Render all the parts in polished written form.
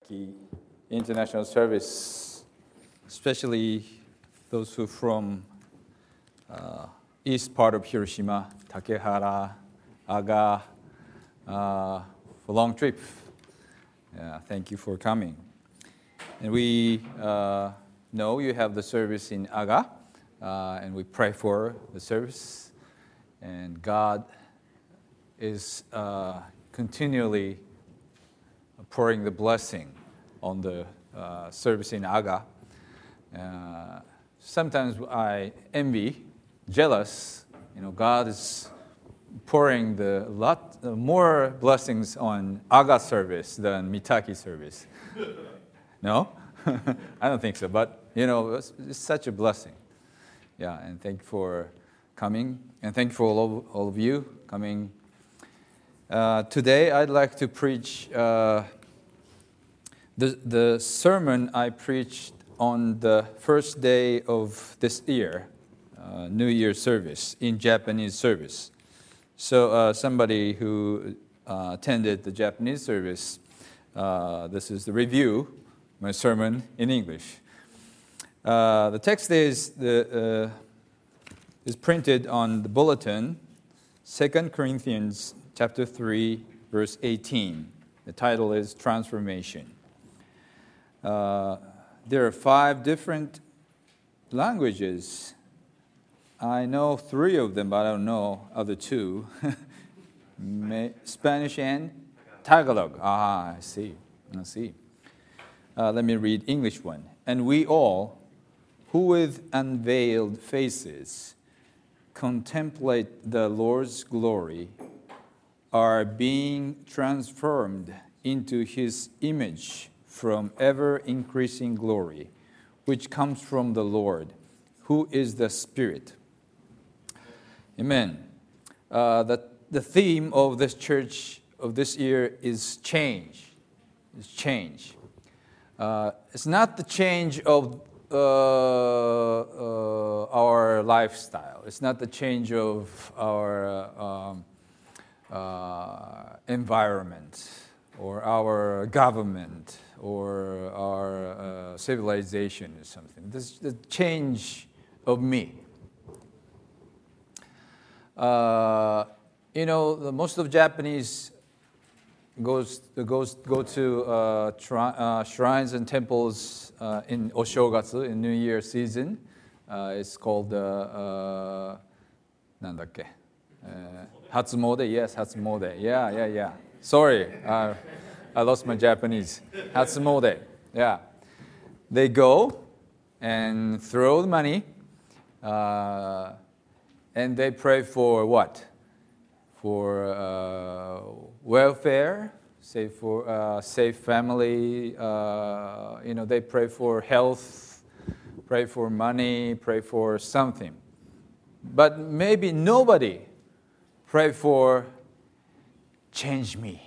Mitaki International Service, especially those who from east part of Hiroshima, Takehara, Aga, for long trip. Thank you for coming. And we know you have the service in Aga, and we pray for the service. And God is continually pouring the blessing on the service in Aga. Sometimes I envy, jealous. God is pouring the lot more blessings on Aga service than Mitaki service. No, I don't think so. But it's such a blessing. Yeah, and thank you for coming, and thank you for all of you coming. Today, I'd like to preach the sermon I preached on the first day of this year, New Year service, in Japanese service. So somebody who attended the Japanese service, this is the review, my sermon in English. The text is printed on the bulletin, 2 Corinthians chapter 3, verse 18. The title is Transformation. There are 5 different languages. I know 3 of them, but I don't know other 2. Spanish and Tagalog. I see. Let me read English one. And we all, who with unveiled faces contemplate the Lord's glory, are being transformed into His image from ever-increasing glory, which comes from the Lord, who is the Spirit. Amen. The theme of this church of this year is change. It's change. It's not the change of our lifestyle. It's not the change of our environment or our government or our civilization or something. This is the change of me. Most of Japanese go to shrines and temples in Oshogatsu, in New Year season. It's called Hatsumode. Yes, Hatsumode. Yeah. Sorry, I lost my Japanese. Hatsumode. Yeah. They go and throw the money, and they pray for what? For welfare, for safe family. They pray for health, pray for money, pray for something. But maybe nobody pray for change me.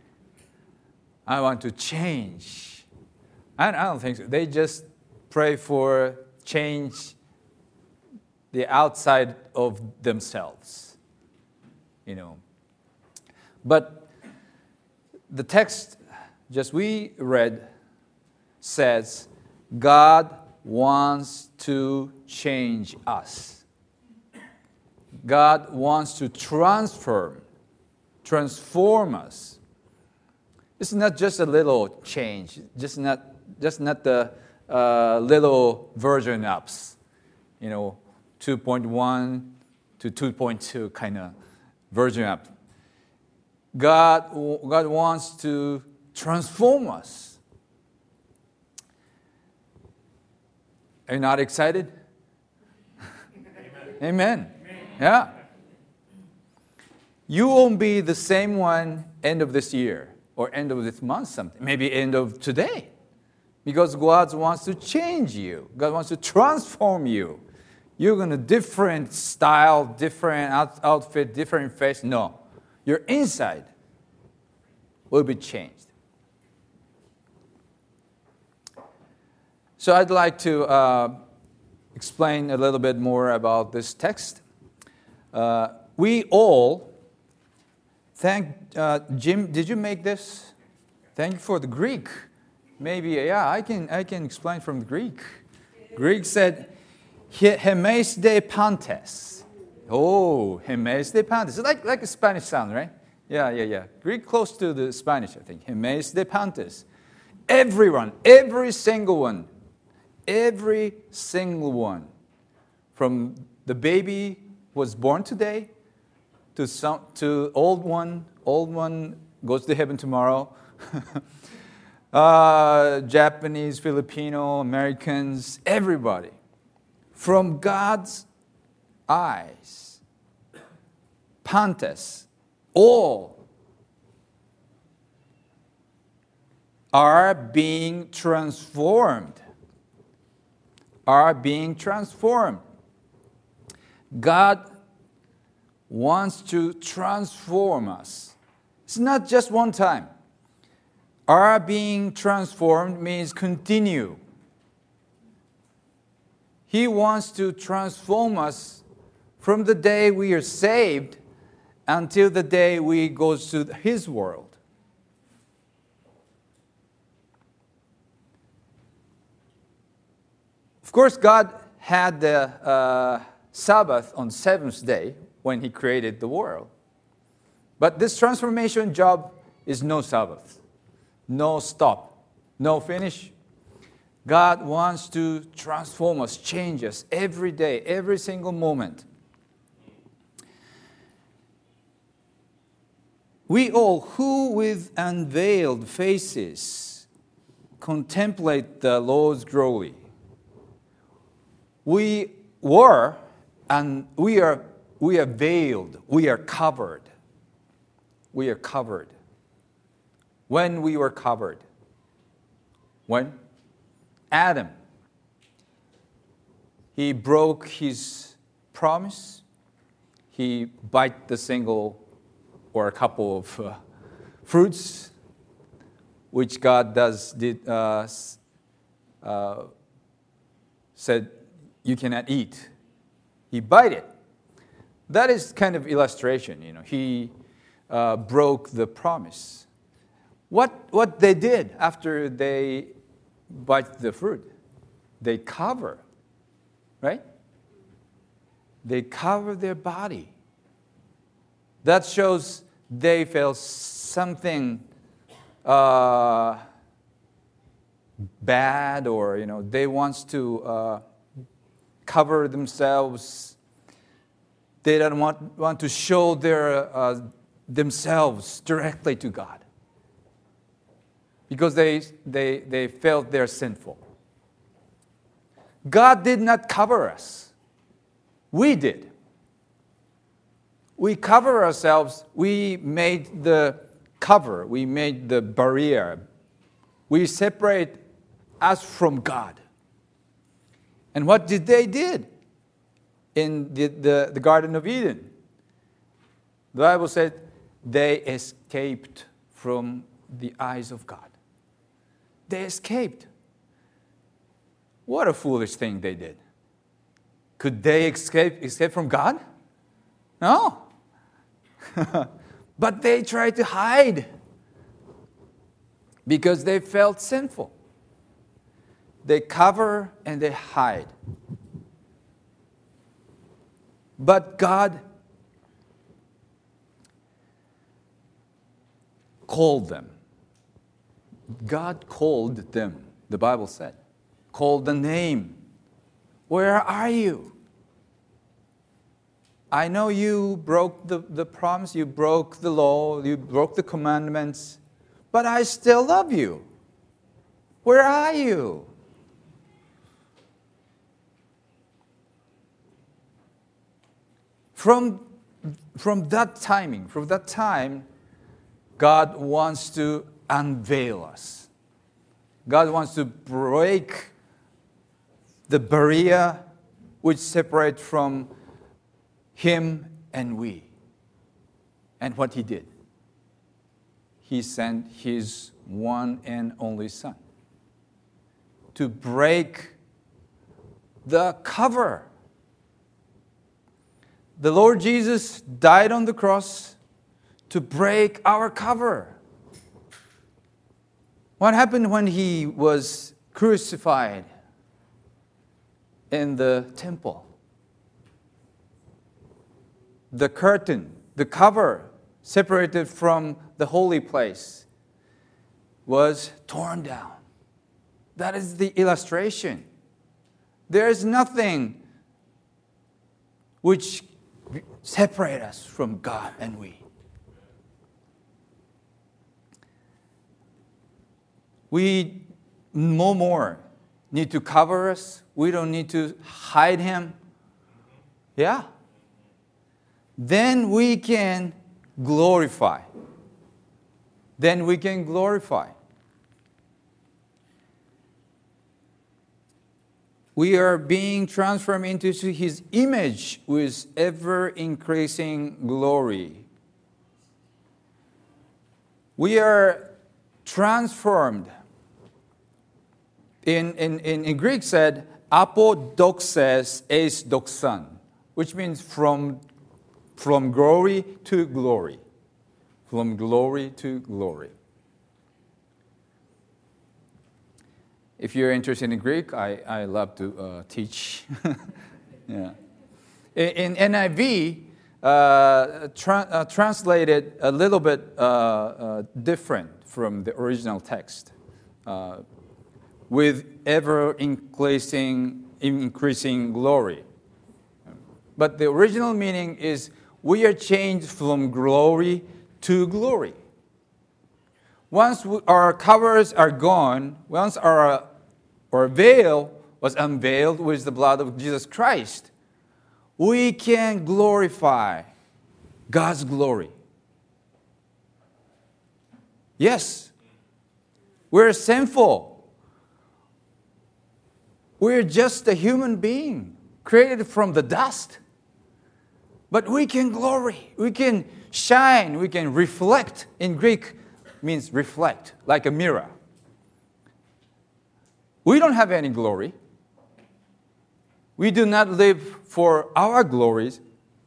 I want to change. I don't think so. They just pray for change the outside of themselves. But the text just we read says God wants to change us. God wants to transform us. It's not just a little change, just not the little version ups, 2.1 to 2.2 kind of version up. God wants to transform us. Are you not excited? Amen. Yeah. You won't be the same one end of this year or end of this month, something. Maybe end of today. Because God wants to change you. God wants to transform you. You're going to different style, different outfit, different face. No. Your inside will be changed. So I'd like to explain a little bit more about this text. We all thank Jim. Did you make this? Thank you for the Greek. Maybe, yeah, I can explain from the Greek. Greek said, Hemes de pantes. Oh, Hemes de pantes. It's like a Spanish sound, right? Yeah. Greek close to the Spanish, I think. Hemes de pantes. Everyone, every single one, from the baby was born today to old one goes to heaven tomorrow. Japanese, Filipino, Americans, everybody. From God's eyes, pantes, all are being transformed. God wants to transform us. It's not just one time. Our being transformed means continue. He wants to transform us from the day we are saved until the day we go to His world. Of course, God had the Sabbath on seventh day when He created the world. But this transformation job is no Sabbath, no stop, no finish. God wants to transform us, change us every day, every single moment. We all who with unveiled faces contemplate the Lord's glory. We were and we are veiled, we are covered. We are covered. When we were covered? When? Adam. He broke his promise. He bite the single or a couple of fruits, which God said you cannot eat. He bite it. That is kind of illustration, He broke the promise. What they did after they bite the fruit? They cover, right? They cover their body. That shows they felt something bad, or they want to cover themselves. They don't want to show their themselves directly to God, because they felt they're sinful. God did not cover us. We did. We cover ourselves. We made the cover. We made the barrier. We separate us from God. And what did they did in the Garden of Eden? The Bible said they escaped from the eyes of God. They escaped. What a foolish thing they did. Could they escape from God? No. But they tried to hide because they felt sinful. They cover and they hide. But God called them. God called them, the Bible said. Called the name. Where are you? I know you broke the promise, you broke the law, you broke the commandments, but I still love you. Where are you? From that time, God wants to unveil us. God wants to break the barrier which separates from Him and we. And what He did? He sent His one and only Son to break the cover. The Lord Jesus died on the cross to break our cover. What happened when he was crucified in the temple? The curtain, the cover separated from the holy place was torn down. That is the illustration. There is nothing which separates us from God and we. We no more need to cover us. We don't need to hide Him. Yeah. Then we can glorify. Then we can glorify. We are being transformed into His image with ever-increasing glory. We are transformed. In Greek said, apodoxes eis doxan, which means from glory to glory. From glory to glory. If you're interested in Greek, I love to teach. Yeah. In NIV, translated a little bit different from the original text, with ever-increasing glory. But the original meaning is, we are changed from glory to glory. Once our covers are gone, once our veil was unveiled with the blood of Jesus Christ, we can glorify God's glory. Yes, we're sinful. We're just a human being created from the dust. But we can glory, we can shine, we can reflect. In Greek means reflect, like a mirror. We don't have any glory. We do not live for our glories.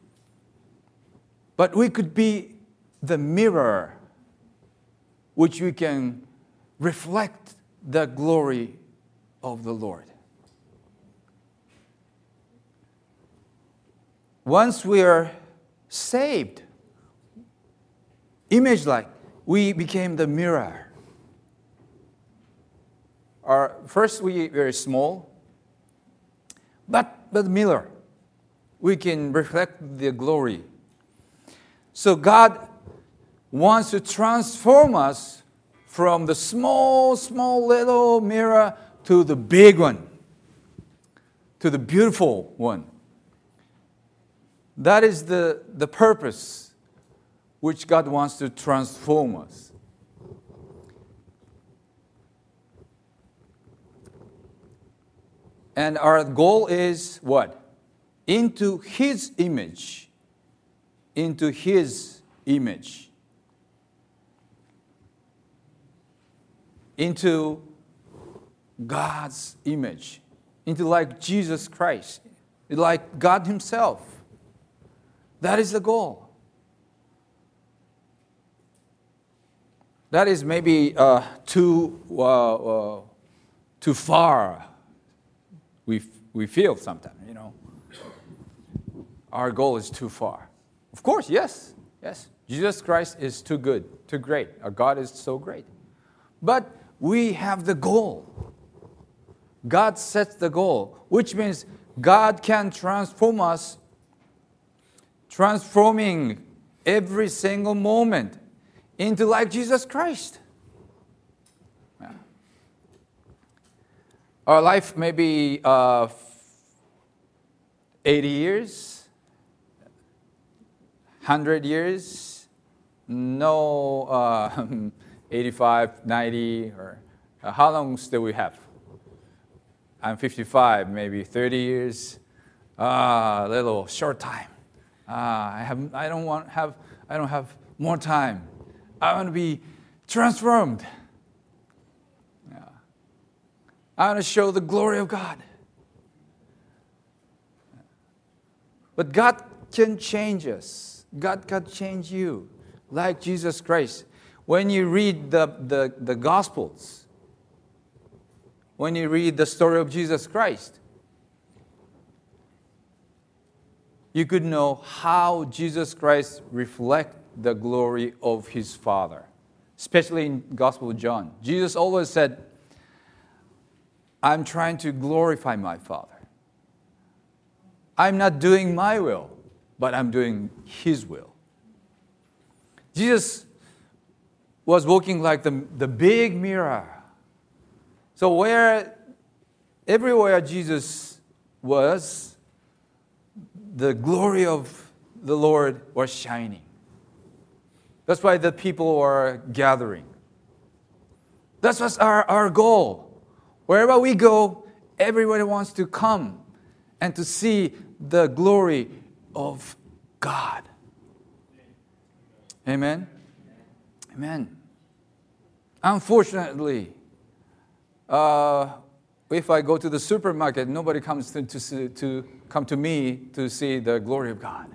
But we could be the mirror which we can reflect the glory of the Lord. Once we are saved, image-like, we became the mirror. First, we were small, but mirror. We can reflect the glory. So God wants to transform us from the small little mirror to the big one, to the beautiful one. That is the purpose which God wants to transform us. And our goal is what? Into His image. Into His image. Into God's image. Into like Jesus Christ. Like God Himself. That is the goal. That is maybe too far. We feel sometimes, Our goal is too far. Of course, yes. Jesus Christ is too good, too great. Our God is so great. But we have the goal. God sets the goal, which means God can transform us, transforming every single moment into like Jesus Christ. Yeah. Our life may be 80 years, 100 years, no 85, 90, or how long still we have? I'm 55, maybe 30 years, a little short time. I don't have more time. I want to be transformed. Yeah. I want to show the glory of God. But God can change us. God can change you, like Jesus Christ. When you read the Gospels, when you read the story of Jesus Christ, you could know how Jesus Christ reflects the glory of his Father. Especially in Gospel of John. Jesus always said, I'm trying to glorify my Father. I'm not doing my will, but I'm doing his will. Jesus was walking like the big mirror. So everywhere Jesus was, the glory of the Lord was shining. That's why the people were gathering. That's what's our goal. Wherever we go, everybody wants to come and to see the glory of God. Amen? Amen. Unfortunately, if I go to the supermarket, nobody comes to come to me to see the glory of God.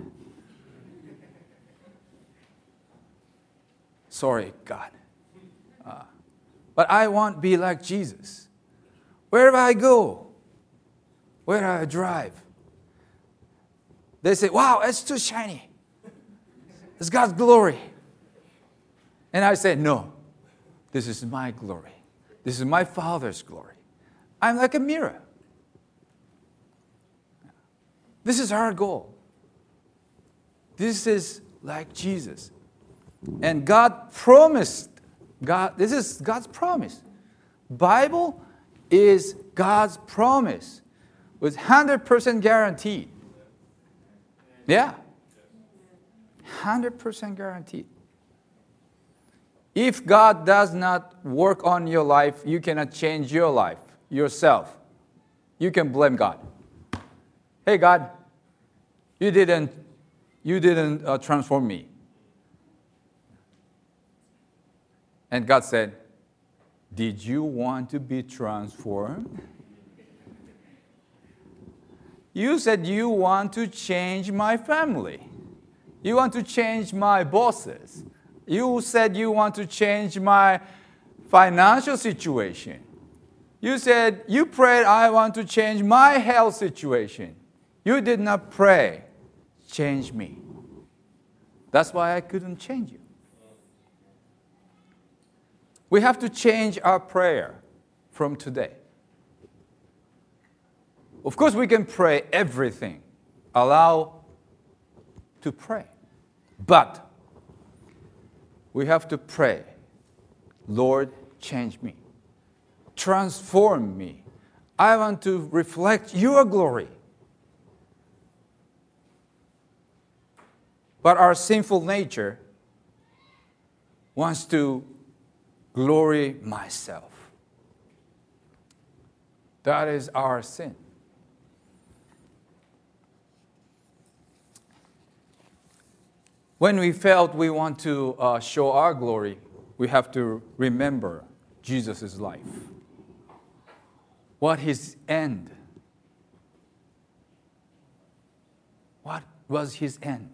Sorry, God. But I want to be like Jesus. Wherever I go, wherever I drive, they say, wow, it's too shiny. It's God's glory. And I say, no, this is my glory. This is my Father's glory. I'm like a mirror. This is our goal. This is like Jesus. And God promised, this is God's promise. Bible is God's promise with 100% guaranteed. Yeah. 100% guaranteed. If God does not work on your life, you cannot change your life yourself. You can blame God. Hey, God, you didn't transform me. And God said, did you want to be transformed? You said you want to change my family. You want to change my bosses. You said you want to change my financial situation. You said, you prayed, I want to change my health situation. You did not pray, change me. That's why I couldn't change you. We have to change our prayer from today. Of course, we can pray everything. Allow to pray. But we have to pray, Lord, change me. Transform me. I want to reflect your glory. But our sinful nature wants to glory myself. That is our sin. When we felt we want to show our glory, we have to remember Jesus' life. What his end? What was his end?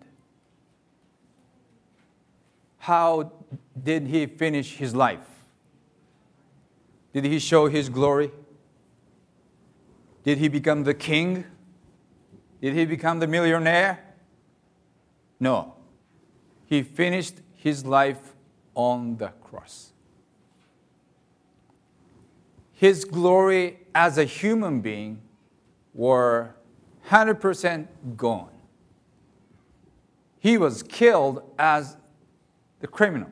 How did he finish his life? Did he show his glory? Did he become the king? Did he become the millionaire? No. He finished his life on the cross. His glory as a human being were 100% gone. He was killed as the criminal.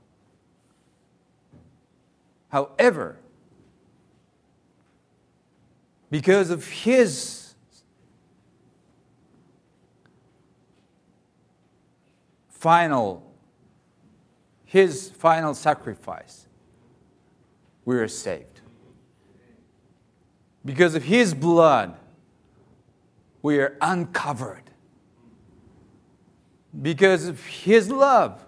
However, because of his final sacrifice, we are saved. Because of his blood, we are uncovered. Because of his love,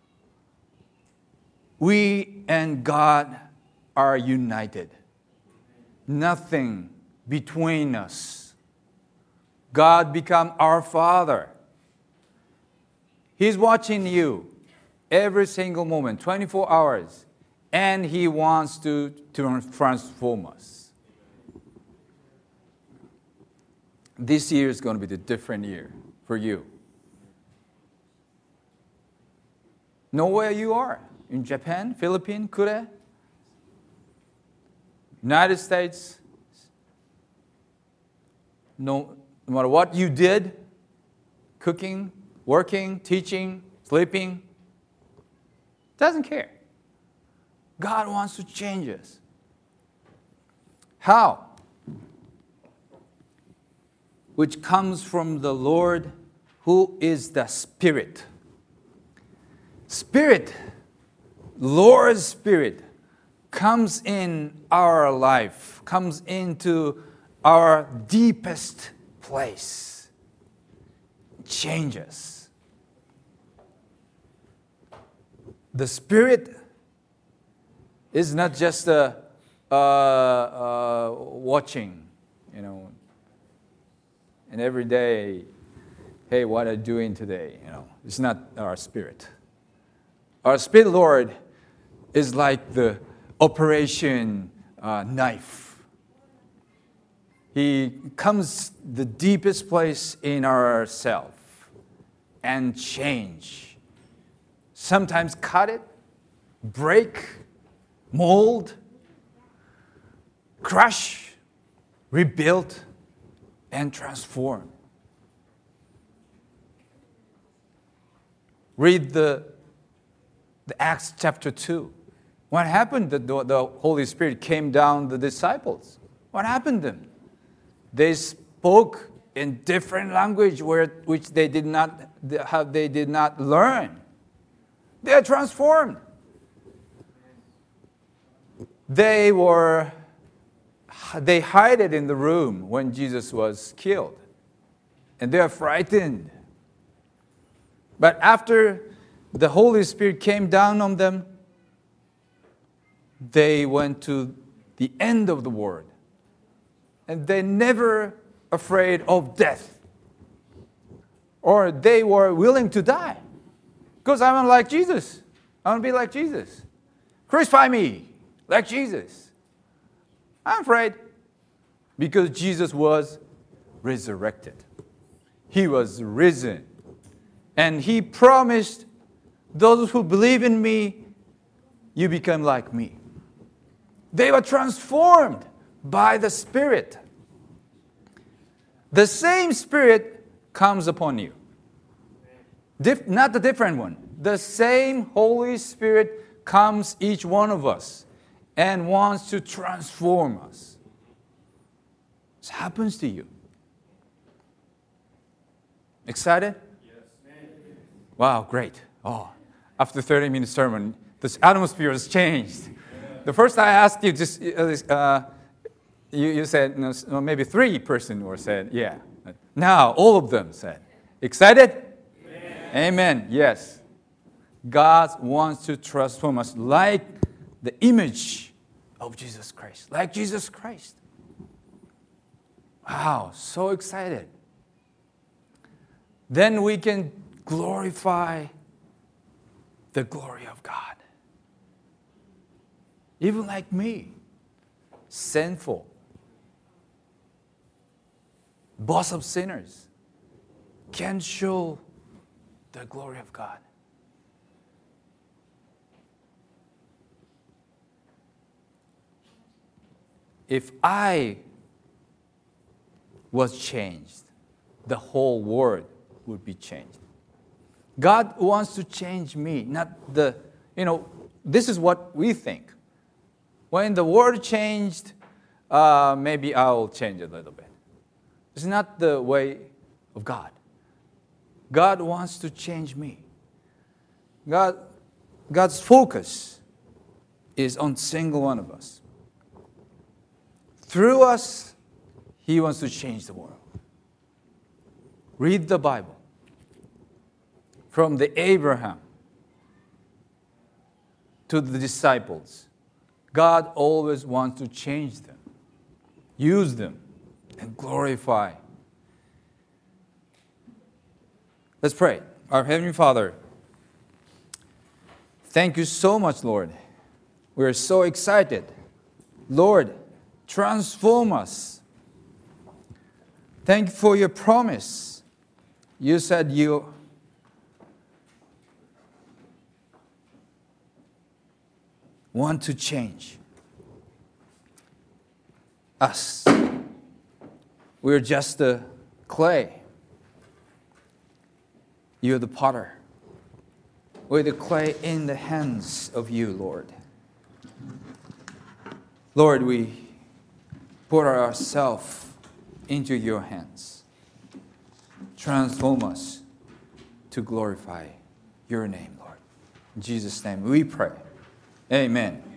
we and God are united. Nothing between us. God become our Father. He's watching you. every single moment, 24 hours. And He wants to transform us. This year is going to be the different year for you. Know where you are. In Japan, Philippines, Korea, United States. No matter what you did, cooking, working, teaching, sleeping, doesn't care. God wants to change us. How? Which comes from the Lord who is the Spirit. Spirit, Lord's Spirit, comes in our life, comes into our deepest place, changes. The Spirit is not just watching, and every day, hey, what are you doing today? It's not our Spirit. Our Spirit, Lord, is like the operation knife. He comes the deepest place in ourself and change. Sometimes cut it, break, mold, crush, rebuild, and transform. Read the Acts chapter 2. What happened? The Holy Spirit came down the disciples. What happened to them? They spoke in different language which they did not learn. They are transformed. They hid it in the room when Jesus was killed. And they are frightened. But after the Holy Spirit came down on them, they went to the end of the world. And they never afraid of death. Or they were willing to die. Because I want to like Jesus. I want to be like Jesus. Crucify me like Jesus. I'm afraid. Because Jesus was resurrected. He was risen. And He promised, those who believe in me, you become like me. They were transformed by the Spirit. The same Spirit comes upon you. Not the different one. The same Holy Spirit comes each one of us and wants to transform us. This happens to you. Excited? Yes. Wow, great. Oh, after 30-minute sermon, this atmosphere has changed. Yeah. The first I asked you, just you said, maybe 3 persons were said, yeah. Now, all of them said, excited? Amen. Amen. Yes. God wants to transform us like the image of Jesus Christ. Like Jesus Christ. Wow, so excited. Then we can glorify the glory of God. Even like me, sinful, boss of sinners, can show the glory of God. If I was changed, the whole world would be changed. God wants to change me, not this is what we think. When the world changed, maybe I'll change a little bit. It's not the way of God. God wants to change me. God's focus is on single one of us. Through us, He wants to change the world. Read the Bible. From the Abraham to the disciples, God always wants to change them, use them, and glorify. Let's pray. Our Heavenly Father, Thank you so much, Lord. We're so excited. Lord, transform us. Thank you for your promise. You said you want to change us. We're just the clay. You're the potter. We're the clay in the hands of you, Lord. Lord, we put ourselves into your hands. Transform us to glorify your name, Lord. In Jesus' name we pray. Amen.